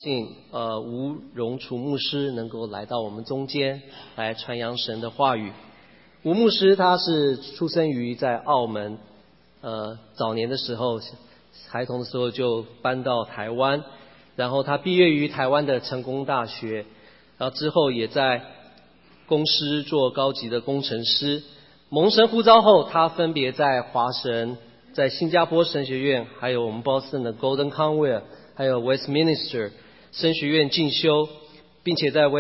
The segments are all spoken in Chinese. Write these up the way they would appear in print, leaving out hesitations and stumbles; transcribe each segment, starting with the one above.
吴荣楚牧师能够来到我们中间来传扬神的话语。吴牧师他是出生于在澳门，早年的时候，孩童的时候就搬到台湾，然后他毕业于台湾的成功大学，然后之后也在公司做高级的工程师。蒙神呼召后，他分别在华神、在新加坡神学院，还有我们波士顿的 Golden Conwell， 还有 Westminster 神学院进修，并且在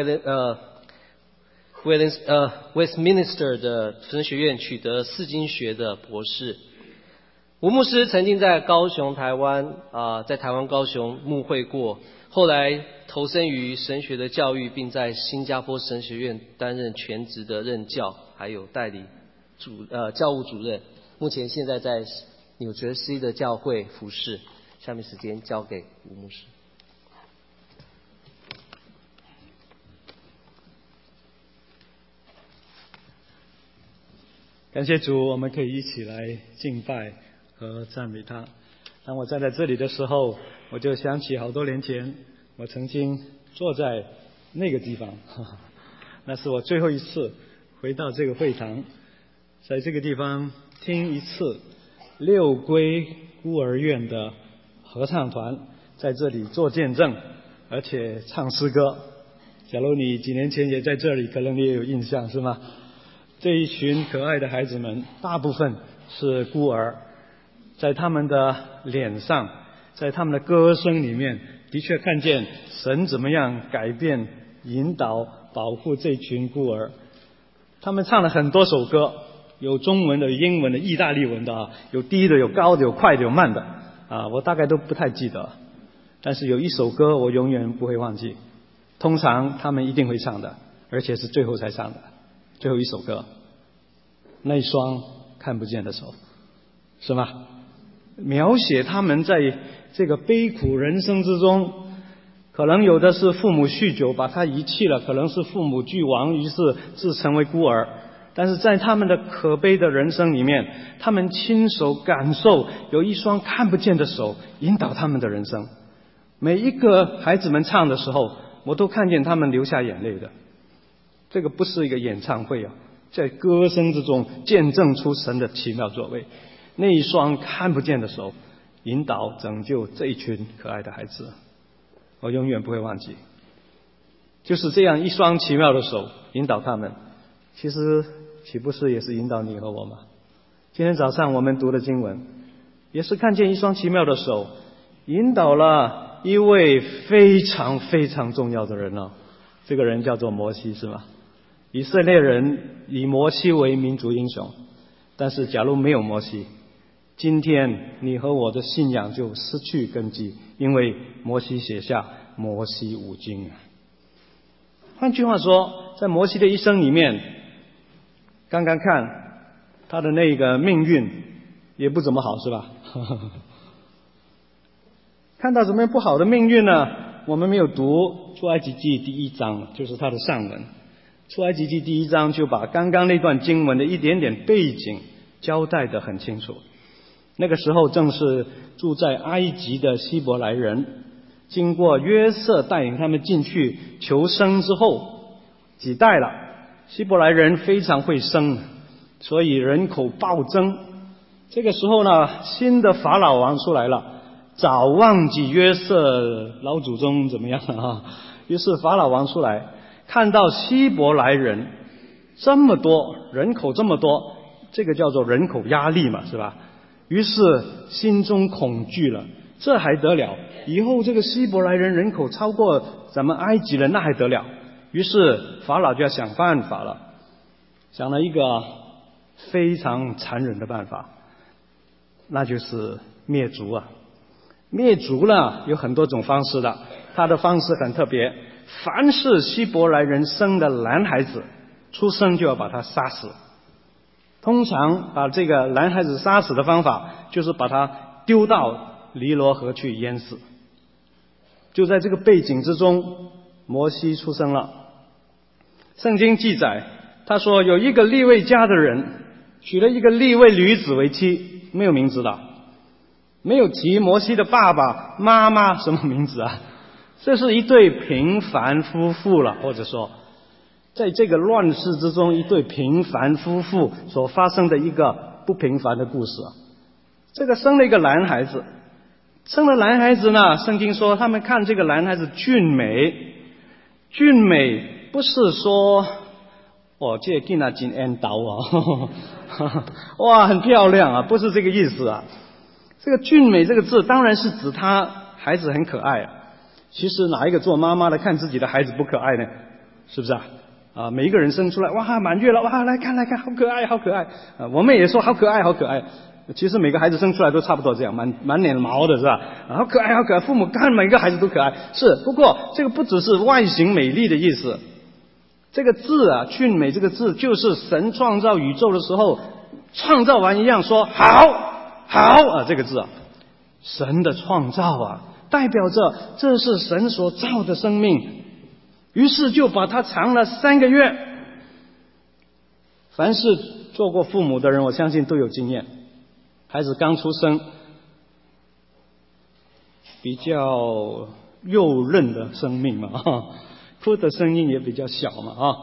Westminster 的神学院取得四经学的博士。吴牧师曾经在高雄、台湾在台湾高雄牧会过，后来投身于神学的教育，并在新加坡神学院担任全职的任教，还有代理教务主任。目前现在在纽泽西的教会服侍。下面时间交给吴牧师。 感谢主，我们可以一起来敬拜和赞美他。当我站在这里的时候，我就想起好多年前我曾经坐在那个地方，那是我最后一次回到这个会堂，在这个地方听一次六龟孤儿院的合唱团在这里做见证，而且唱诗歌。假如你几年前也在这里，可能你也有印象，是吗？这一群可爱的孩子们大部分是孤儿，在他们的脸上，在他们的歌声里面，的确看见神怎么样改变、引导、保护这群孤儿。他们唱了很多首歌，有中文的、有英文的、意大利文的，有低的、有高的、有快的、有慢的我大概都不太记得，但是有一首歌我永远不会忘记，通常他们一定会唱的，而且是最后才唱的，最后一首歌，那一双看不见的手，是吗？描写他们在这个悲苦人生之中，可能有的是父母酗酒把他遗弃了，可能是父母俱亡，于是自成为孤儿，但是在他们的可悲的人生里面，他们亲手感受有一双看不见的手引导他们的人生。每一个孩子们唱的时候，我都看见他们流下眼泪的。这个不是一个演唱会在歌声之中见证出神的奇妙作为。那一双看不见的手引导拯救这一群可爱的孩子，我永远不会忘记。就是这样一双奇妙的手引导他们，其实岂不是也是引导你和我吗？今天早上我们读的经文也是看见一双奇妙的手引导了一位非常非常重要的人这个人叫做摩西，是吗？以色列人以摩西为民族英雄，但是假如没有摩西，今天你和我的信仰就失去根基，因为摩西写下摩西五经。换句话说，在摩西的一生里面，刚刚看他的那个命运也不怎么好，是吧？看到怎么样不好的命运呢？我们没有读出埃及记第1章，就是他的上文。出埃及记第1章就把刚刚那段经文的一点点背景交代得很清楚。那个时候正是住在埃及的希伯来人，经过约瑟带领他们进去求生之后，几代了，希伯来人非常会生，所以人口暴增。这个时候呢，新的法老王出来了，早忘记约瑟老祖宗怎么样于是法老王出来，看到希伯来人这么多，人口这么多，这个叫做人口压力嘛，是吧？于是心中恐惧了，这还得了？以后这个希伯来人人口超过咱们埃及人，那还得了？于是法老就要想办法了，想了一个非常残忍的办法，那就是灭族灭族呢有很多种方式的，他的方式很特别，凡是希伯来人生的男孩子出生就要把他杀死。通常把这个男孩子杀死的方法就是把他丢到尼罗河去淹死。就在这个背景之中，摩西出生了。圣经记载，他说有一个利未家的人娶了一个利未女子为妻，没有名字的，没有提摩西的爸爸妈妈什么名字这是一对平凡夫妇了，或者说在这个乱世之中，一对平凡夫妇所发生的一个不平凡的故事啊。这个生了一个男孩子，生了男孩子呢，圣经说他们看这个男孩子俊美，俊美不是说这囡仔真缘投啊，哇，很漂亮啊，不是这个意思啊。这个俊美这个字当然是指他孩子很可爱啊。其实哪一个做妈妈的看自己的孩子不可爱呢？是不是啊？每一个人生出来，哇，满月了，哇，来看来看，好可爱好可爱啊！我们也说好可爱好可爱。其实每个孩子生出来都差不多这样，满脸毛的是吧？好可爱好可爱，父母看每个孩子都可爱。是，不过这个不只是外形美丽的意思，这个字啊，俊美这个字就是神创造宇宙的时候，创造完一样说好啊，这个字啊，神的创造啊，代表着这是神所造的生命，于是就把它藏了3个月。凡是做过父母的人，我相信都有经验。孩子刚出生，比较幼嫩的生命嘛，哭的声音也比较小嘛，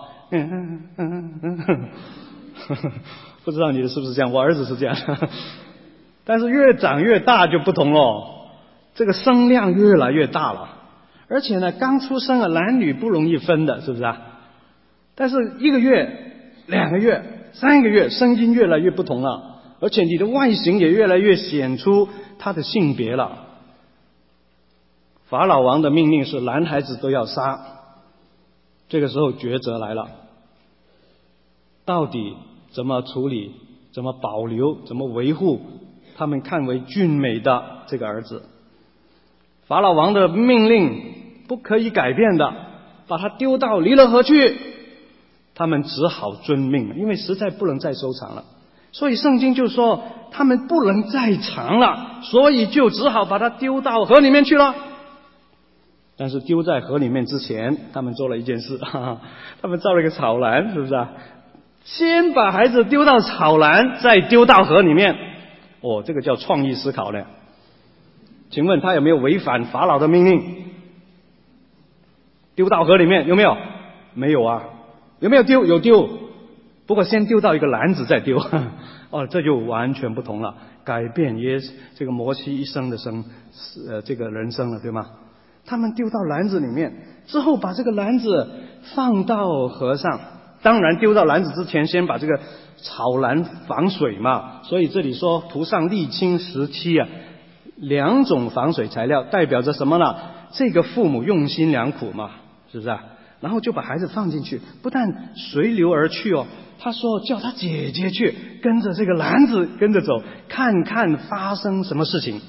不知道你的是不是这样？我儿子是这样，但是越长越大就不同了，这个声量越来越大了，而且呢，刚出生男女不容易分的，是不是啊？但是1个月、2个月、3个月，声音越来越不同了。而且你的外形也越来越显出他的性别了。法老王的命令是男孩子都要杀，这个时候抉择来了，到底怎么处理，怎么保留，怎么维护他们看为俊美的这个儿子？法老王的命令不可以改变的，把他丢到尼罗河去，他们只好遵命，因为实在不能再收藏了。所以圣经就说他们不能再藏了，所以就只好把它丢到河里面去了。但是丢在河里面之前，他们做了一件事，他们造了一个草篮，是不是啊？先把孩子丢到草篮，再丢到河里面。这个叫创意思考呢。请问他有没有违反法老的命令？丢到河里面有没有？没有啊。有没有丢？有丢。不过先丢到一个篮子再丢，这就完全不同了，改变这个摩西一生的这个人生了，对吗？他们丢到篮子里面之后，把这个篮子放到河上。当然丢到篮子之前，先把这个草篮防水嘛，所以这里说涂上沥青石漆啊，2种防水材料，代表着什么呢？这个父母用心良苦嘛，是不是啊？然后就把孩子放进去，不但随流而去他说叫他姐姐去跟着这个篮子跟着走，看看发生什么事情。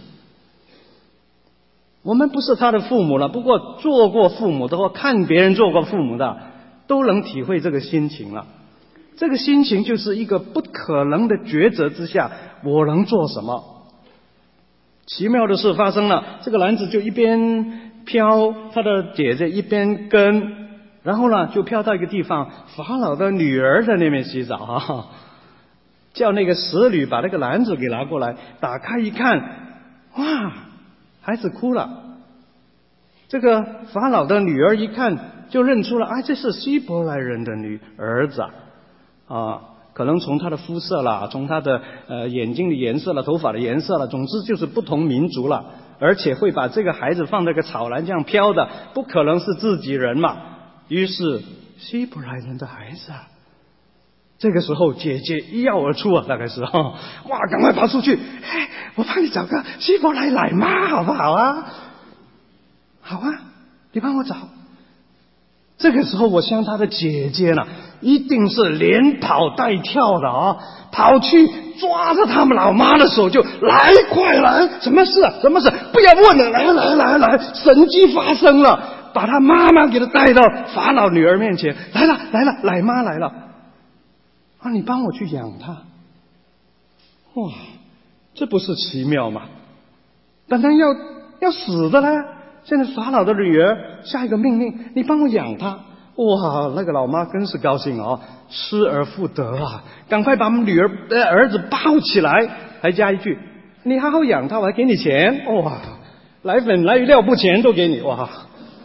我们不是他的父母了，不过做过父母的或看别人做过父母的都能体会这个心情了。这个心情就是一个不可能的抉择之下，我能做什么？奇妙的事发生了，这个篮子就一边飘，他的姐姐一边跟，然后呢就飘到一个地方，法老的女儿在那边洗澡叫那个使女把那个篮子给拿过来，打开一看，哇，孩子哭了。这个法老的女儿一看就认出了，这是希伯来人的儿子可能从他的肤色啦，从他的眼睛的颜色啦，头发的颜色啦，总之就是不同民族了，而且会把这个孩子放在个草篮这样飘的，不可能是自己人嘛。于是希伯来人的孩子这个时候姐姐一跃而出大概是哇，赶快跑出去，我帮你找个希伯来奶妈好不好啊？好啊，你帮我找。这个时候我想他的姐姐呢一定是连跑带跳的跑去抓着他们老妈的手就来，快来，什么事不要问了，来，神迹发生了，把他妈妈给他带到法老女儿面前，来了，奶妈来了你帮我去养他。哇，这不是奇妙吗？本来要死的呢，现在法老的女儿下一个命令，你帮我养他。哇，那个老妈真是高兴失而复得赶快把我们儿子抱起来，还加一句，你好好养他，我还给你钱。哇，来粉来料不钱都给你。哇，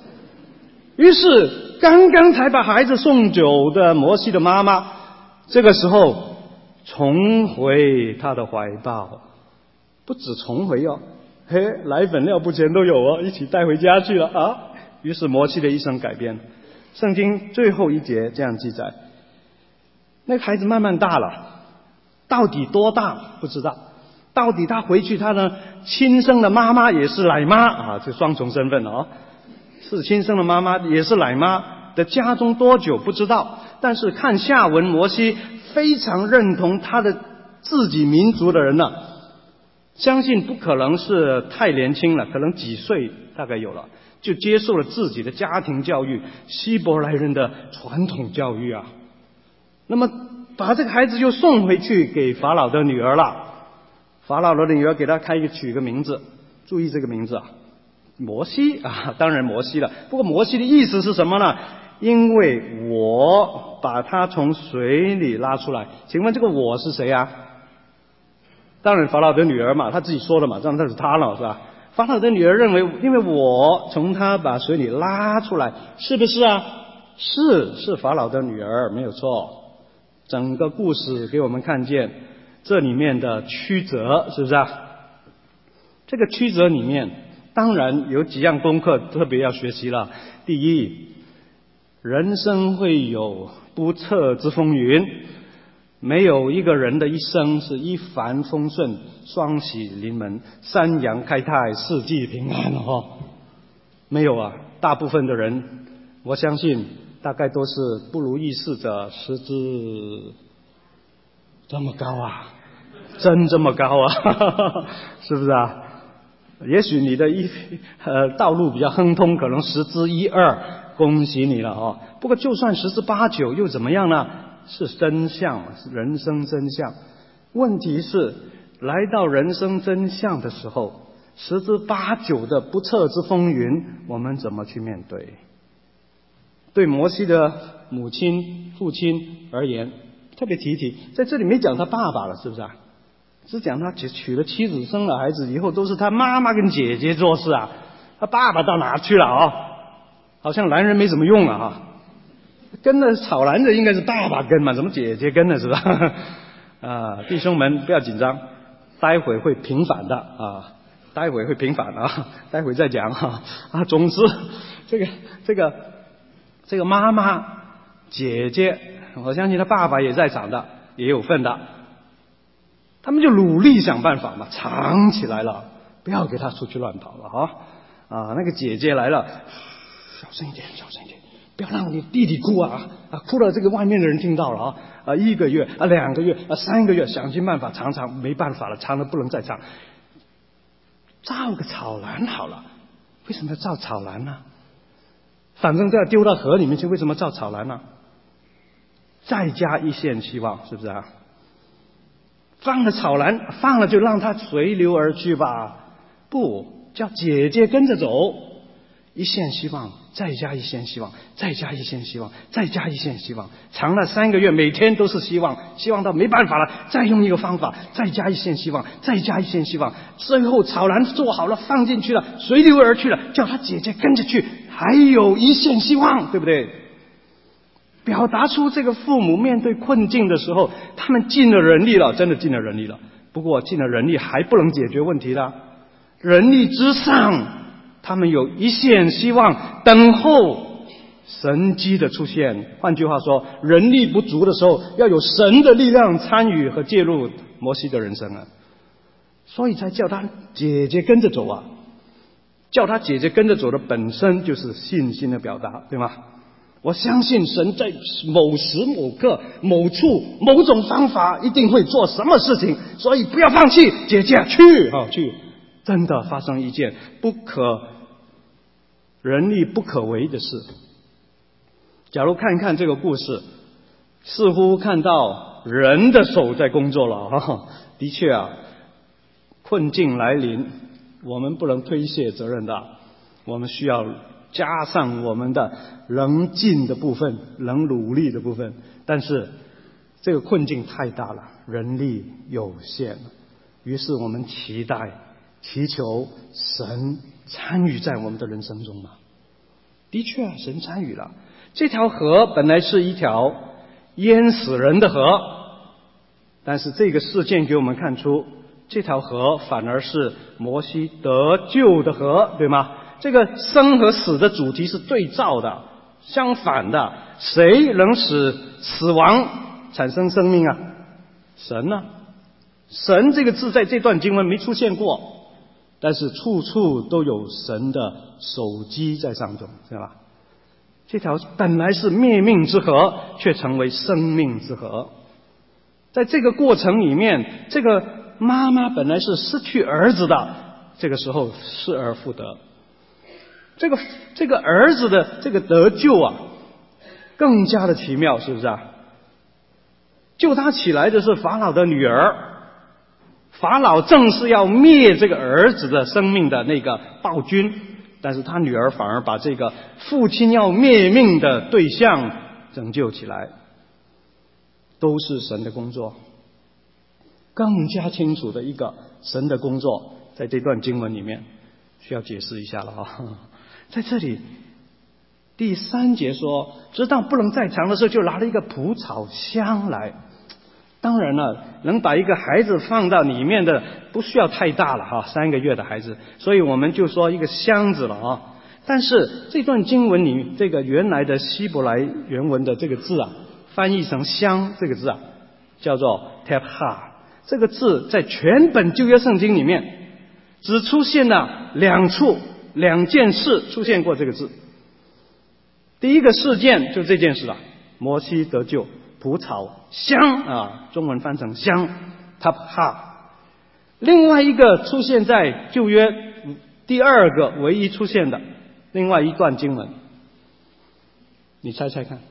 于是刚刚才把孩子送走的摩西的妈妈，这个时候重回他的怀抱，不止重回哦，奶粉尿布钱都有哦，一起带回家去了啊！于是摩西的一生改变。圣经最后一节这样记载，那个孩子慢慢大了，到底多大不知道，到底他回去他的亲生的妈妈也是奶妈啊，这双重身份哦，是亲生的妈妈也是奶妈的家中多久不知道，但是看下文，摩西非常认同他的自己民族的人呢，相信不可能是太年轻了，可能几岁大概有了，就接受了自己的家庭教育，希伯来人的传统教育啊。那么把这个孩子就送回去给法老的女儿了。法老的女儿给他取个名字，注意这个名字啊，摩西啊，当然摩西了。不过摩西的意思是什么呢？因为我把他从水里拉出来。请问这个我是谁啊？当然法老的女儿嘛，他自己说的嘛，这样就是他了，是吧？法老的女儿认为，因为我从他把水里拉出来，是不是啊？是法老的女儿，没有错。整个故事给我们看见这里面的曲折，是不是啊？这个曲折里面当然有几样功课特别要学习了。第一，人生会有不测之风云，没有一个人的一生是一帆风顺、双喜临门、三阳开泰、四季平安哦。没有啊，大部分的人我相信大概都是不如意事者十之这么高啊，真这么高啊是不是啊？也许你的道路比较亨通，可能十之一二，恭喜你了哦。不过就算十之八九又怎么样呢？是真相，是人生真相。问题是来到人生真相的时候，十之八九的不测之风云，我们怎么去面对？对摩西的母亲、父亲而言，特别提一提，在这里没讲他爸爸了，是不是啊？只讲他娶了妻子，生了孩子以后，都是他妈妈跟姐姐做事啊。他爸爸到哪去了啊？好像男人没什么用了啊。跟着草篮子应该是爸爸跟嘛，怎么姐姐跟了是吧？弟兄们不要紧张，待会会平反的啊，待会会平反啊，待会再讲啊。总之，这个妈妈、姐姐，我相信他爸爸也在场的，也有份的。他们就努力想办法嘛，藏起来了，不要给他出去乱跑了啊！那个姐姐来了，小声一点，小声一点，不要让你弟弟哭啊！哭了这个外面的人听到了1个月2个月3个月，想尽办法藏，没办法了，藏了不能再藏，造个草篮好了。为什么要造草篮呢？反正都要丢到河里面去，为什么造草篮呢？再加一线希望，是不是啊？放了草篮，放了就让它随流而去吧。不，叫姐姐跟着走，一线希望，再加一线希望，再加一线希望，再加一线希望，藏了3个月，每天都是希望，希望到没办法了，再用一个方法，再加一线希望，再加一线希望，最后草篮做好了，放进去了，随流而去了，叫他姐姐跟着去，还有一线希望，对不对？表达出这个父母面对困境的时候，他们尽了人力了，真的尽了人力了。不过尽了人力还不能解决问题的，人力之上，他们有一线希望，等候神迹的出现。换句话说，人力不足的时候，要有神的力量参与和介入摩西的人生啊。所以才叫他姐姐跟着走啊。叫他姐姐跟着走的本身就是信心的表达，对吗？我相信神在某时某刻某处某种方法一定会做什么事情，所以不要放弃，姐姐去，真的发生一件人力不可为的事。假如看一看这个故事，似乎看到人的手在工作了的确啊，困境来临，我们不能推卸责任的，我们需要加上我们的能尽的部分，能努力的部分。但是这个困境太大了，人力有限，于是我们期待祈求神参与在我们的人生中嘛。 的确啊，神参与了。这条河本来是一条淹死人的河，但是这个事件给我们看出，这条河反而是摩西得救的河，对吗？这个生和死的主题是对照的，相反的。谁能使死亡产生生命啊？神啊！神这个字在这段经文没出现过，但是处处都有神的手机在上中，对吧？这条本来是灭命之河，却成为生命之河。在这个过程里面，这个妈妈本来是失去儿子的，这个时候失而复得。这个儿子的这个得救啊，更加的奇妙，是不是啊？救他起来的是法老的女儿，法老正是要灭这个儿子的生命的那个暴君，但是他女儿反而把这个父亲要灭命的对象拯救起来，都是神的工作。更加清楚的一个神的工作，在这段经文里面需要解释一下了啊。在这里第3节说，直到不能再长的时候，就拿了一个蒲草箱来。当然了，能把一个孩子放到里面的不需要太大了哈，3个月的孩子，所以我们就说一个箱子了啊。但是这段经文里这个原来的希伯来原文的这个字啊，翻译成箱这个字啊，叫做 tapha。这个字在全本旧约圣经里面只出现了2处，2件事出现过这个字。第一个事件就这件事了，摩西得救，蒲草箱啊，中文翻成箱 tapha。另外一个出现在旧约第2个唯一出现的另外一段经文，你猜猜看，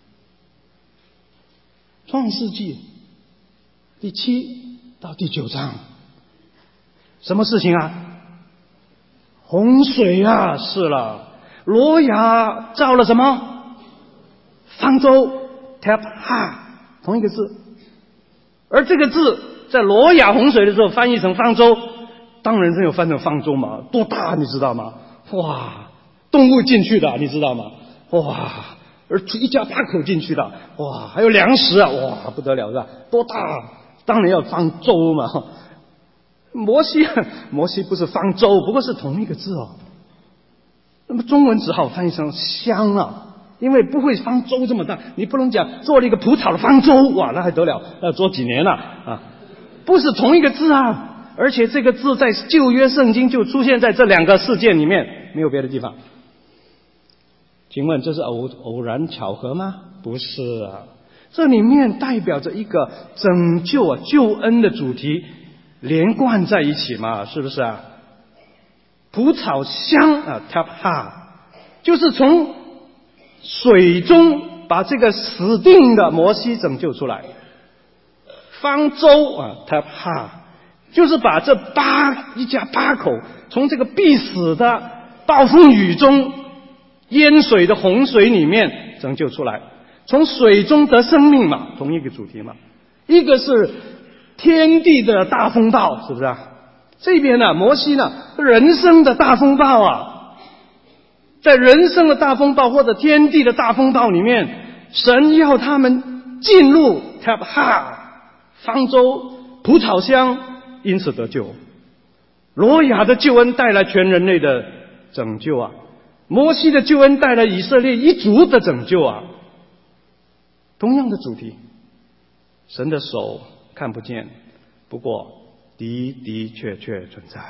创世纪第7到第9章，什么事情啊？洪水啊，是了，挪亚造了什么？方舟 tapha， 同一个字。而这个字在挪亚洪水的时候翻译成方舟，当然真有翻成方舟嘛，多大你知道吗？哇，动物进去的你知道吗？哇，而一家8口进去的，哇，还有粮食啊，哇，不得了是吧？多大？当然要方舟嘛。摩西不是方舟，不过是同一个字哦。那么中文只好翻译成箱啊，因为不会方舟这么大，你不能讲做了一个蒲草的方舟，哇，那还得了？要做几年了啊？不是同一个字啊，而且这个字在旧约圣经就出现在这2个事件里面，没有别的地方。请问这是偶然巧合吗？不是啊，这里面代表着一个拯救啊、救恩的主题连贯在一起嘛，是不是啊？蒲草箱啊 tapha 就是从水中把这个死定的摩西拯救出来，方舟啊 tapha 就是把这一家8口从这个必死的暴风雨中淹水的洪水里面拯救出来，从水中得生命嘛，同一个主题嘛。一个是天地的大风暴，是不是啊？这边呢，摩西呢，人生的大风暴啊，在人生的大风暴或者天地的大风暴里面，神要他们进入 tapha 方舟蒲草箱，因此得救。挪亚的救恩带来全人类的拯救啊，摩西的救恩带来以色列一族的拯救啊。同样的主题，神的手看不见，不过的确存在。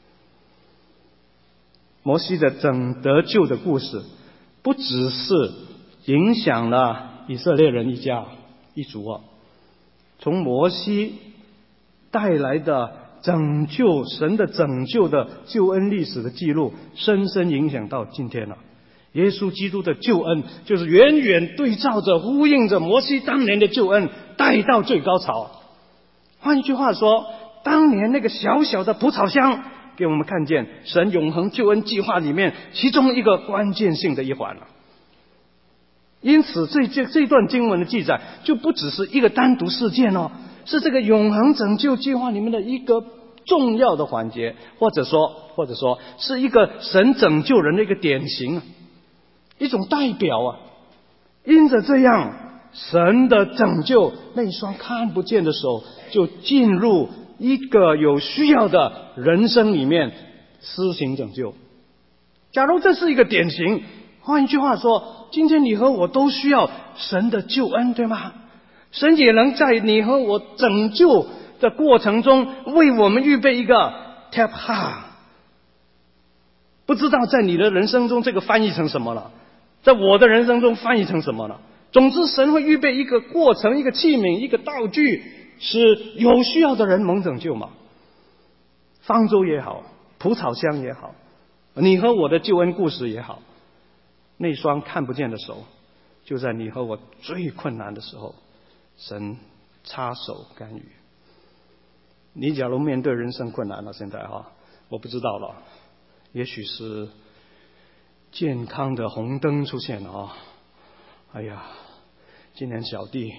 摩西的得救的故事，不只是影响了以色列人一家一族啊，从摩西带来的拯救，神的拯救的救恩历史的记录，深深影响到今天了。耶稣基督的救恩就是远远对照着呼应着摩西当年的救恩，带到最高潮。换一句话说，当年那个小小的蒲草箱给我们看见神永恒救恩计划里面其中一个关键性的一环了。因此这段经文的记载就不只是一个单独事件哦，是这个永恒拯救计划里面的一个重要的环节，或者说是一个神拯救人的一个典型。 一种代表啊。因着这样，神的拯救，那一双看不见的手就进入一个有需要的人生里面施行拯救。假如这是一个典型，换一句话说，今天你和我都需要神的救恩，对吗？神也能在你和我拯救的过程中为我们预备一个 tap ha。 不知道在你的人生中这个翻译成什么了，在我的人生中翻译成什么了。总之神会预备一个过程，一个器皿，一个道具，使有需要的人蒙拯救嘛。方舟也好，蒲草箱也好，你和我的救恩故事也好，那双看不见的手就在你和我最困难的时候，神插手干预。你假如面对人生困难了，现在我不知道了，也许是健康的红灯出现了哎呀，今年小弟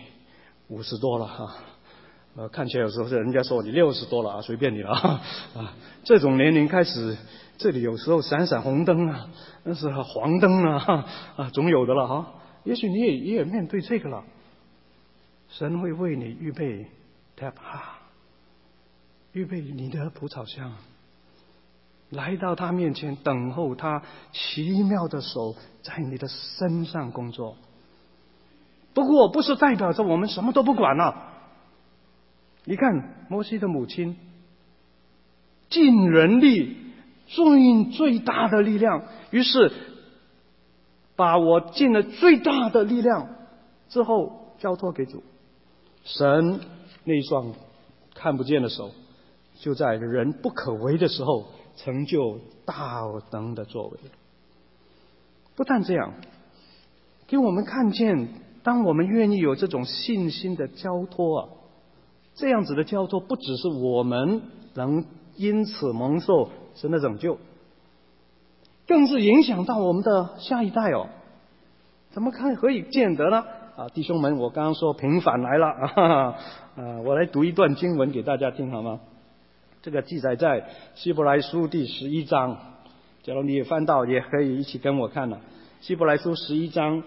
50多了看起来有时候人家说你60多了随便你了这种年龄开始，这里有时候闪闪红灯那是黄灯总有的了也许你也面对这个了，神会为你预备 tap ha， 预备你的蒲草箱，来到他面前等候他奇妙的手在你的身上工作。不过不是代表着我们什么都不管了。你看摩西的母亲尽人力尽最大的力量，于是把我尽了最大的力量之后交托给主。神那一双看不见的手就在人不可为的时候成就大能的作为。不但这样，给我们看见当我们愿意有这种信心的交托这样子的交托不只是我们能因此蒙受神的拯救，更是影响到我们的下一代怎么看何以见得呢？弟兄们，我刚刚说平反来了我来读一段经文给大家听好吗？这个记载在希伯来书第11章，假如你也翻到也可以一起跟我看了。希伯来书11章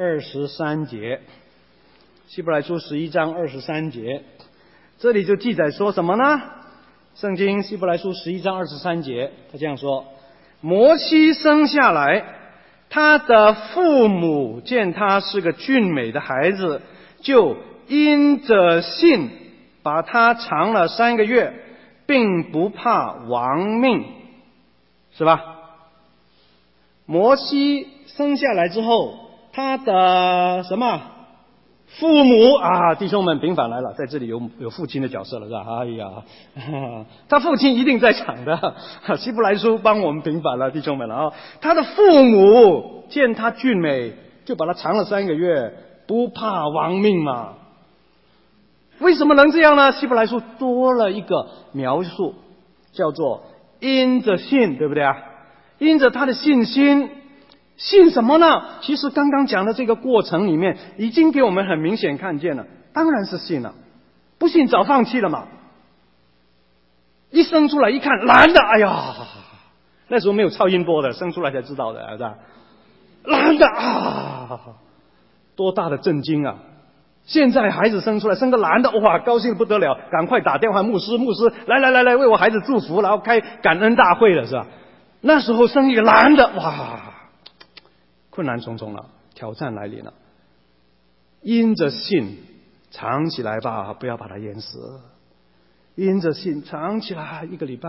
23节，希伯来书11章23节，这里就记载说什么呢？圣经希伯来书11章23节，他这样说：摩西生下来，他的父母见他是个俊美的孩子，就因着信把他藏了3个月，并不怕亡命，是吧？摩西生下来之后，他的什么父母弟兄们平反来了，在这里有父亲的角色了，是吧？哎呀，他父亲一定在场的，希伯来书帮我们平反了，弟兄们了他的父母见他俊美，就把他藏了3个月，不怕亡命嘛。为什么能这样呢？希伯来书多了一个描述，叫做因着信，对不对因着他的信心。信什么呢？其实刚刚讲的这个过程里面已经给我们很明显看见了，当然是信了，不信早放弃了嘛。一生出来一看蓝的，哎呀，那时候没有超音波的，生出来才知道的，是吧？蓝的多大的震惊啊！现在孩子生出来生个蓝的，哇，高兴不得了，赶快打电话牧师来为我孩子祝福，然后开感恩大会了，是吧？那时候生一个蓝的，哇，困难重重了，挑战来临了。因着信藏起来吧，不要把它淹死。因着信藏起来1个礼拜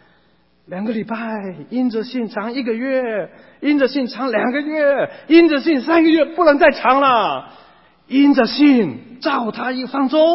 2个礼拜，因着信藏1个月，因着信藏2个月，因着信3个月，不能再长了。因着信造他一个方舟，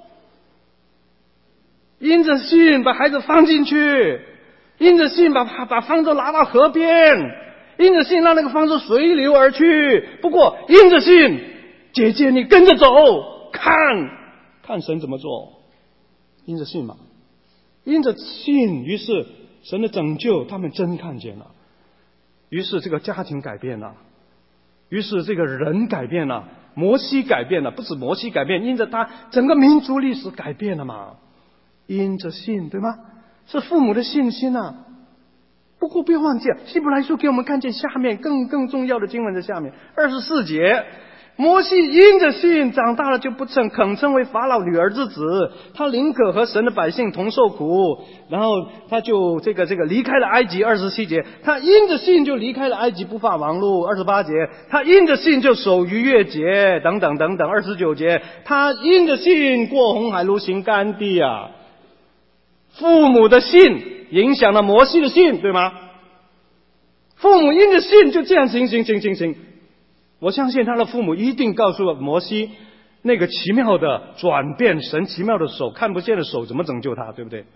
因着信把孩子放进去，因着信把方舟拿到河边，因着信让那个方舟随流而去。不过因着信，姐姐你跟着走，看神怎么做。因着信嘛，因着信，于是神的拯救他们真看见了，于是这个家庭改变了，于是这个人改变了，摩西改变了，不止摩西改变，因着他整个民族历史改变了嘛。因着信，对吗？是父母的信心不过不要忘记啊，希伯来书给我们看见下面更重要的经文在下面24节，摩西因着信长大了就不肯称为法老女儿之子，他宁可和神的百姓同受苦，然后他就这个离开了埃及。27节，他因着信就离开了埃及，不犯王路。28节，他因着信就守逾越节，等等等等。29节，他因着信过红海路行干地啊。父母的信影响了摩西的信，对吗？父母因着信就这样行。我相信他的父母一定告诉了摩西那个奇妙的转变，神奇妙的手，看不见的手怎么拯救他，对不对？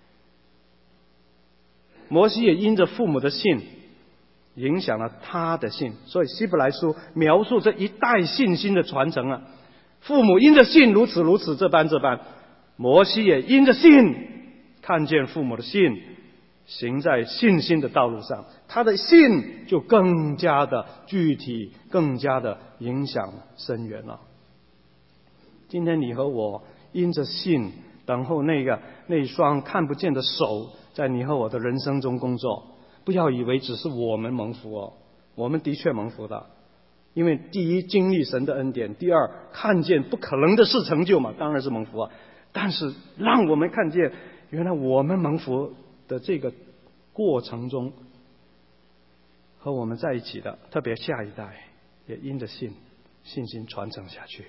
摩西也因着父母的信影响了他的信，所以希伯来书描述这一代信心的传承啊。父母因着信如此这般，摩西也因着信看见父母的信行在信心的道路上，他的信就更加的具体，更加的影响深远了。今天你和我因着信等候那双看不见的手在你和我的人生中工作，不要以为只是我们蒙福哦，我们的确蒙福的，因为第一经历神的恩典，第二看见不可能的事成就嘛，当然是蒙福啊。但是让我们看见原来我们蒙福的这个过程中，和我们在一起的特别下一代也因着信心传承下去。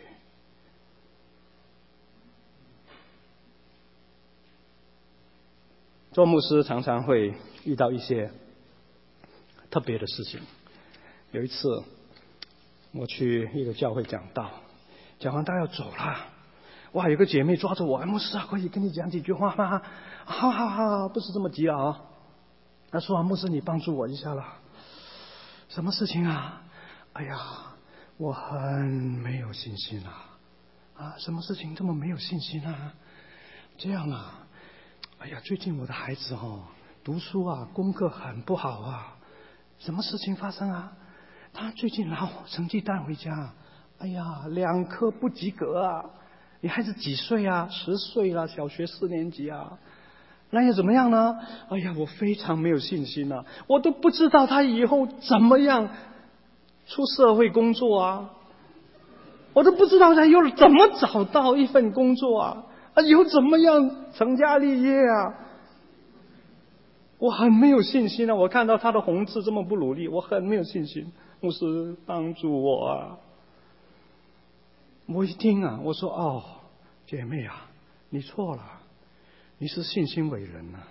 做牧师常常会遇到一些特别的事情。有一次我去一个教会讲道，讲完道要走了，哇，有个姐妹抓着我，牧师啊，可以跟你讲几句话吗？好，不是这么急了啊。她说牧师你帮助我一下了。什么事情啊？哎呀，我很没有信心啊。什么事情这么没有信心啊？这样啊，哎呀，最近我的孩子读书啊功课很不好啊。什么事情发生啊？他最近拿成绩单回家，哎呀2科不及格啊。你孩子几岁啊？10岁了，小学4年级啊。那又怎么样呢？哎呀，我非常没有信心啊，我都不知道他以后怎么样出社会工作啊，我都不知道他又怎么找到一份工作啊，以后怎么样成家立业啊。我很没有信心啊，我看到他的红字这么不努力，我很没有信心。牧师帮助我啊。我一听啊，我说姐妹啊，你错了，你是信心伟人啊。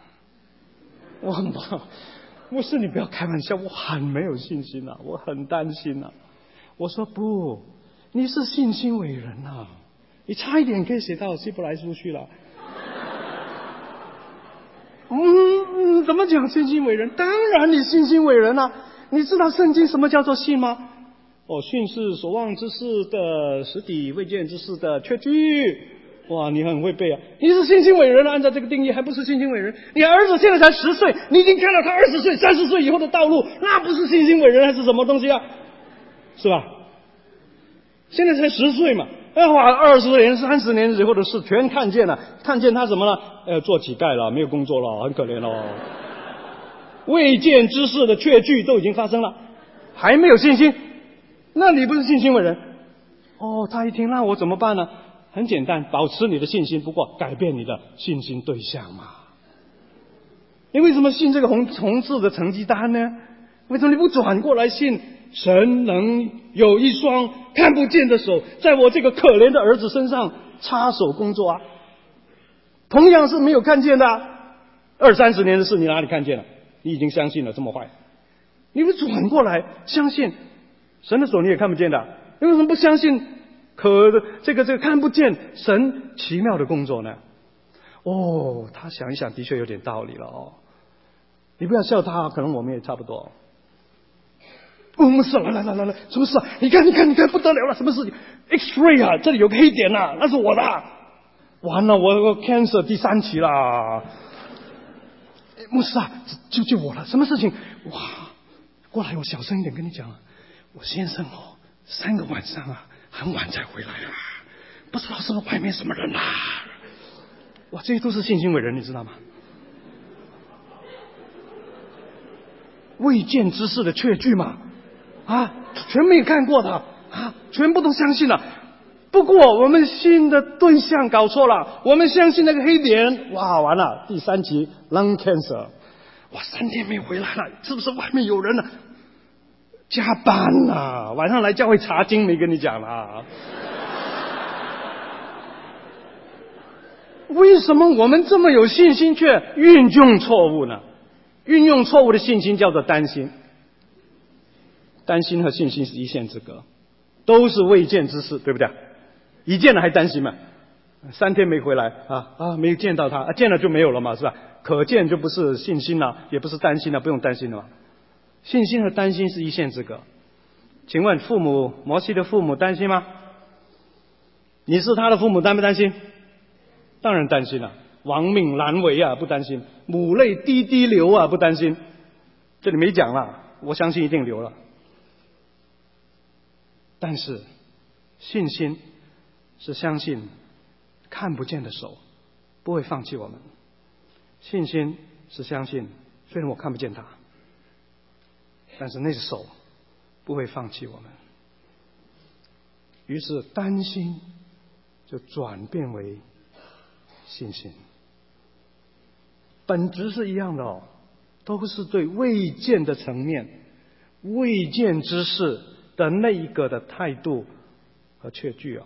牧师你不要开玩笑，我很没有信心啊，我很担心啊。我说不，你是信心伟人啊，你差一点可以写到希伯来书去了。怎么讲信心伟人？当然你信心伟人啊。你知道圣经什么叫做信吗？信是所望之事的实底，未见之事的确据。哇，你很会背啊！你是信心伟人，按照这个定义还不是信心伟人？你儿子现在才10岁，你已经看到他20岁、30岁以后的道路，那不是信心伟人还是什么东西啊？是吧？现在才10岁嘛，20年、30年以后的事全看见了，看见他什么了？做乞丐了，没有工作了，很可怜了。未见之事的确据都已经发生了，还没有信心，那你不是信心伟人？他一听，那我怎么办呢？很简单，保持你的信心，不过改变你的信心对象嘛。你为什么信这个红字的成绩单呢？为什么你不转过来信神能有一双看不见的手在我这个可怜的儿子身上插手工作啊？同样是没有看见的，20-30年的事你哪里看见了？你已经相信了，这么坏，你不转过来相信神的手你也看不见的，你为什么不相信这个看不见神奇妙的工作呢？他想一想的确有点道理了你不要笑他，可能我们也差不多。牧师来，什么事啊？你看不得了了，什么事情 ？X-ray 啊，这里有个黑点啊，那是我的。完了，我 cancer 第3期啦。牧师啊，救我了！什么事情？哇，过来，我小声一点跟你讲我先生3个晚上很晚才回来不知道是外面什么人哇，这些都是信心伟人，你知道吗？ 未见之事的确据嘛，全没看过的全部都相信了。不过我们信的对象搞错了，我们相信那个黑点，完了，第3集 lung cancer， 3天没回来了，是不是外面有人了？加班了，晚上来教会查经没跟你讲了。为什么我们这么有信心却运用错误呢？运用错误的信心叫做担心。担心和信心是一线之隔，都是未见之事，对不对？一见了还担心嘛？3天没回来没见到他，见了就没有了嘛，是吧？可见就不是信心了，也不是担心了，不用担心了嘛。信心和担心是一线之隔。请问摩西的父母担心吗？你是他的父母，担不担心？当然担心了，亡命难为不担心，母泪滴滴流不担心。这里没讲了，我相信一定流了。但是信心是相信看不见的手不会放弃我们，信心是相信虽然我看不见他，但是那只手不会放弃我们。于是担心就转变为信心，本质是一样的都是对未见的层面、未见之事的那一个的态度和确据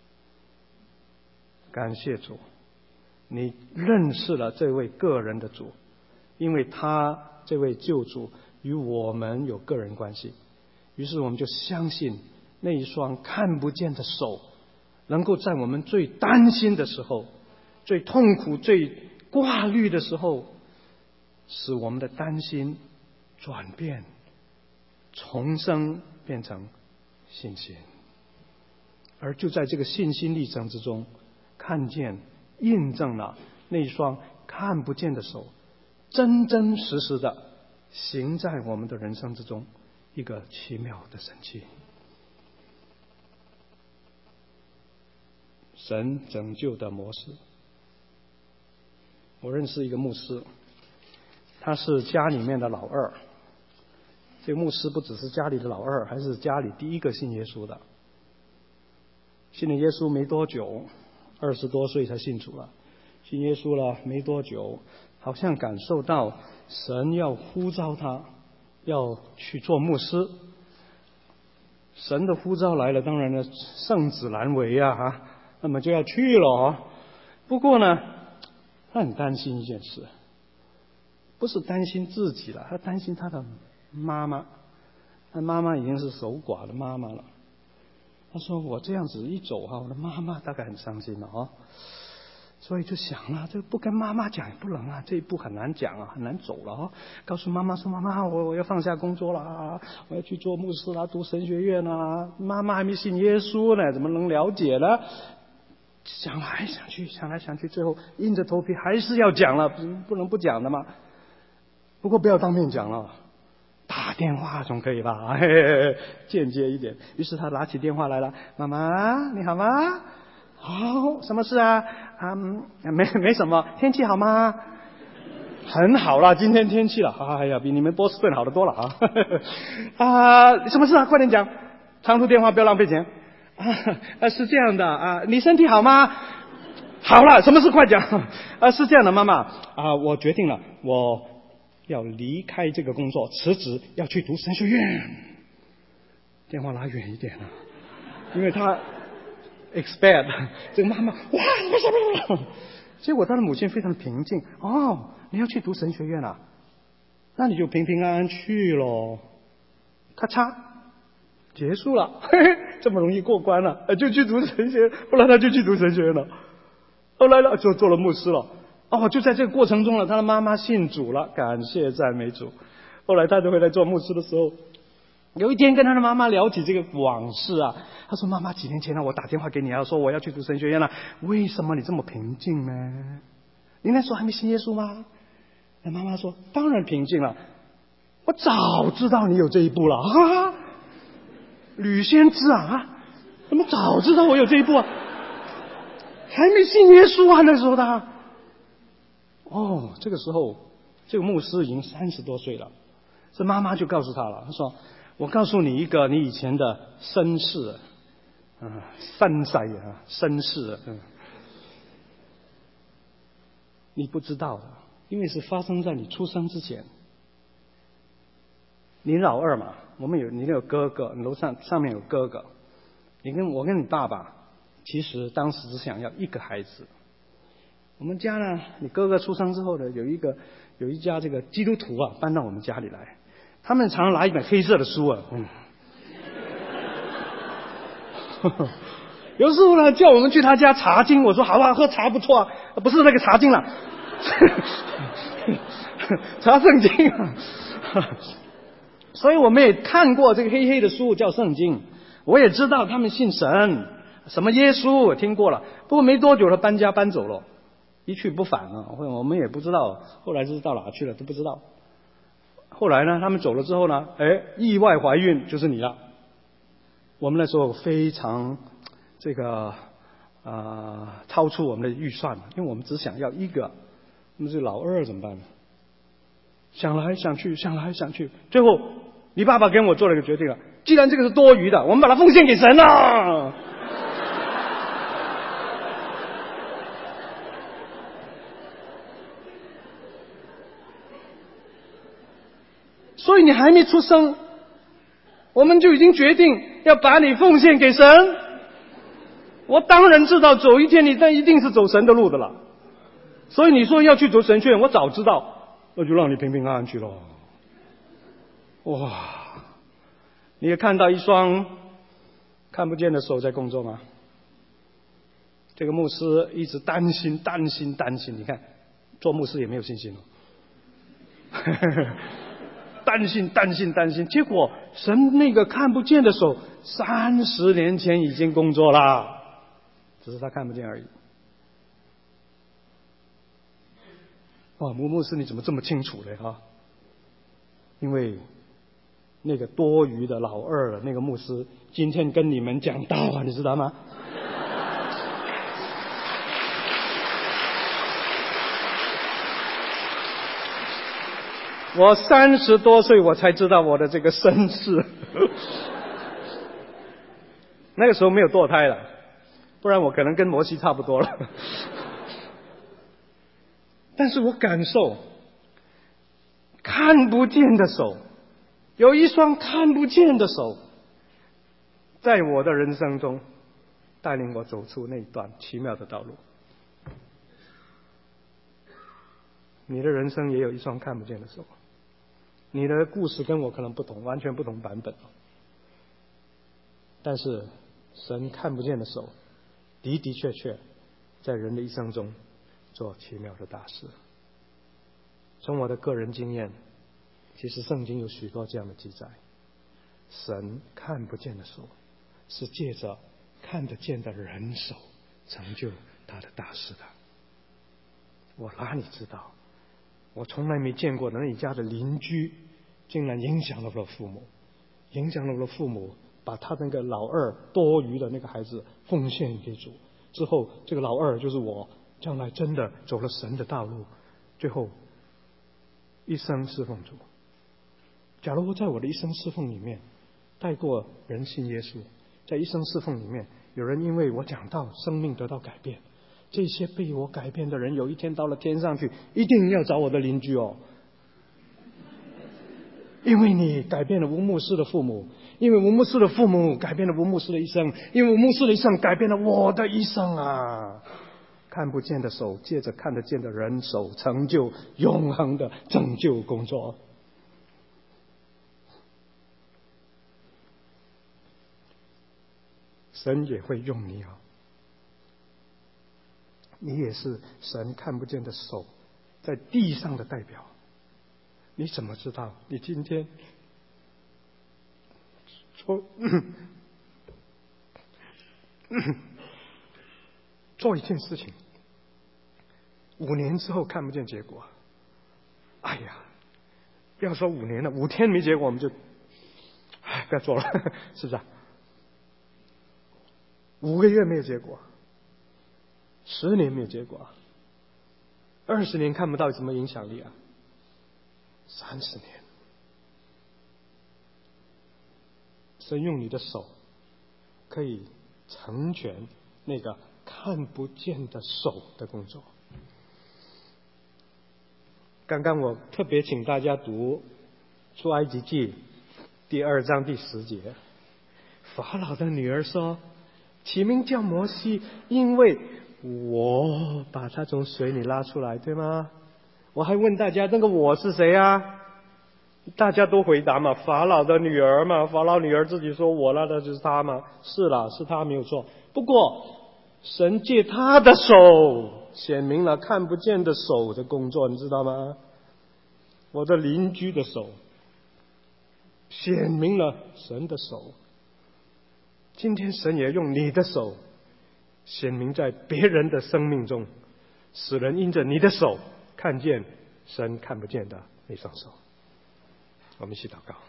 感谢主，你认识了这位个人的主，因为他这位救主与我们有个人关系，于是我们就相信那一双看不见的手能够在我们最担心的时候、最痛苦、最挂虑的时候，使我们的担心转变重生变成信心。而就在这个信心历程之中，看见印证了那双看不见的手真真实实的行在我们的人生之中，一个奇妙的神迹。神拯救的模式。我认识一个牧师，他是家里面的老二。这个牧师不只是家里的老二，还是家里第一个信耶稣的。信了耶稣没多久，20多岁才信主了。信耶稣了没多久，好像感受到神要呼召他要去做牧师。神的呼召来了，当然呢圣旨难违那么就要去了不过呢他很担心一件事，不是担心自己了，他担心他的妈妈。他妈妈已经是守寡的妈妈了。他说我这样子一走我的妈妈大概很伤心了所以就想了，这不跟妈妈讲也不能这一步很难讲很难走了告诉妈妈说，妈妈我要放下工作了我要去做牧师啦，读神学院啦。妈妈还没信耶稣呢，怎么能了解呢？想来想去，最后硬着头皮还是要讲了，不能不讲的嘛。不过不要当面讲了，打电话总可以吧，间接一点。于是他拿起电话来了，妈妈你好吗？好，什么事没什么。天气好吗？很好了，今天天气了，比你们波士顿好得多了什么事快点讲，长途电话不要浪费钱是这样的你身体好吗？好了，什么事快讲是这样的，妈妈我决定了，我要离开这个工作，辞职，要去读神学院。电话拉远一点因为他 expect 这个妈妈哇，结果他的母亲非常平静你要去读神学院那你就平平安安去咯。咔嚓结束了这么容易过关了就去读神学院。后来他就去读神学院了，后来呢就做了牧师了就在这个过程中他的妈妈信主了，感谢赞美主。后来他就回来做牧师的时候，有一天跟他的妈妈聊起这个往事他说，妈妈几年前我打电话给你说我要去读神学院了，为什么你这么平静呢？你那时候还没信耶稣吗？那妈妈说，当然平静了，我早知道你有这一步了吕先知怎么早知道我有这一步还没信耶稣那时候的这个时候这个牧师已经30多岁了， 这妈妈就告诉他了，他说：“我告诉你一个你以前的身世，身世啊，身世，你不知道的，因为是发生在你出生之前。你老二嘛，你有哥哥，楼上面有哥哥，我跟你爸爸，其实当时只想要一个孩子。我们家呢，你哥哥出生之后呢，有一家这个基督徒啊，搬到我们家里来，他们常常拿一本黑色的书啊，有时候呢叫我们去他家查经，我说好啊，喝茶不错啊，不是那个查经了，查圣经啊。所以我们也看过这个黑黑的书叫圣经，我也知道他们信神，什么耶稣我听过了，不过没多久他搬走了，一去不返啊，我们也不知道后来是到哪去了都不知道。后来呢，他们走了之后呢，意外怀孕就是你了。我们那时候非常这个超出我们的预算，因为我们只想要一个，那么这老二怎么办呢？想来想去，最后你爸爸跟我做了一个决定了，既然这个是多余的，我们把它奉献给神啊。所以你还没出生，我们就已经决定要把你奉献给神。我当然知道走一天你一定是走神的路的了，所以你说要去读神学院，我早知道，那就让你平平安安去咯。哇，你也看到一双看不见的手在工作吗？这个牧师一直担心，你看做牧师也没有信心哦。担心，结果神那个看不见的手30年前已经工作了，只是他看不见而已。哇，牧师你怎么这么清楚嘞哈？因为那个多余的老二那个牧师今天跟你们讲道啊，你知道吗？我30多岁我才知道我的这个身世，那个时候没有堕胎了，不然我可能跟摩西差不多了。但是我感受看不见的手，有一双看不见的手，在我的人生中带领我走出那段奇妙的道路。你的人生也有一双看不见的手，你的故事跟我可能不同，完全不同版本，但是神看不见的手的的确确在人的一生中做奇妙的大事。从我的个人经验，其实圣经有许多这样的记载，神看不见的手是借着看得见的人手成就他的大事的。我哪里知道，我从来没见过的那一家的邻居竟然影响了我的父母，把他那个老二多余的那个孩子奉献给主，之后这个老二就是我，将来真的走了神的道路，最后一生侍奉主。假如在我的一生侍奉里面带过人信耶稣，在一生侍奉里面有人因为我讲道生命得到改变，这些被我改变的人有一天到了天上去，一定要找我的邻居哦。因为你改变了吴牧师的父母，因为吴牧师的父母改变了吴牧师的一生，因为吴牧师的一生改变了我的一生啊！看不见的手借着看得见的人手成就永恒的拯救工作。神也会用你啊，你也是神看不见的手在地上的代表。你怎么知道你今天做一件事情5年之后看不见结果？哎呀，不要说5年了，5天没结果我们就不要做了，是不是啊？5个月没有结果，10年没有结果，20年看不到有什么影响力啊，30年神用你的手可以成全那个看不见的手的工作。刚刚我特别请大家读出埃及记第2章第10节，法老的女儿说，起名叫摩西，因为我把他从水里拉出来，对吗？我还问大家，那个我是谁啊？大家都回答嘛，法老的女儿嘛，法老女儿自己说我拉的就是她嘛。是啦，是她没有错。不过神借她的手显明了看不见的手的工作，你知道吗？我的邻居的手显明了神的手。今天神也用你的手显明在别人的生命中，使人因着你的手看见神看不见的那双手。我们一起祷告。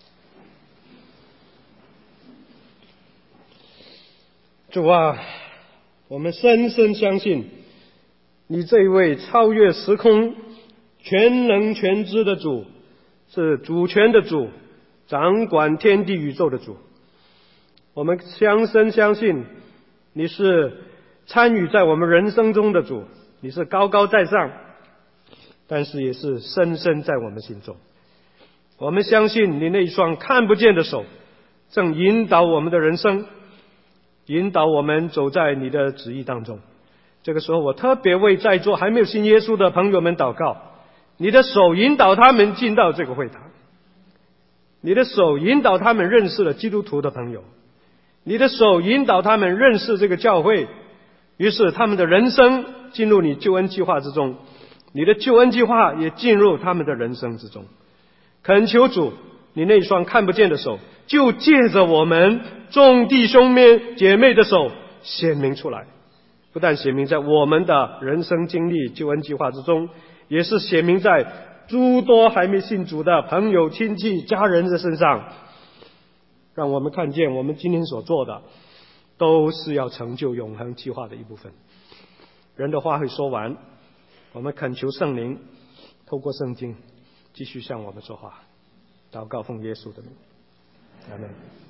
主啊，我们深深相信你这一位超越时空全能全知的主，是主权的主，掌管天地宇宙的主。我们深相信你是参与在我们人生中的主，你是高高在上，但是也是深深在我们心中。我们相信你那一双看不见的手正引导我们的人生，引导我们走在你的旨意当中。这个时候我特别为在座还没有信耶稣的朋友们祷告，你的手引导他们进到这个会堂，你的手引导他们认识了基督徒的朋友，你的手引导他们认识这个教会，于是他们的人生进入你救恩计划之中，你的救恩计划也进入他们的人生之中。恳求主，你那双看不见的手就借着我们众弟兄姐妹的手显明出来，不但显明在我们的人生经历救恩计划之中，也是显明在诸多还没信主的朋友亲戚家人的身上，让我们看见我们今天所做的都是要成就永恒计划的一部分。人的话会说完，我们恳求圣灵透过圣经继续向我们说话。祷告奉耶稣的名，阿们。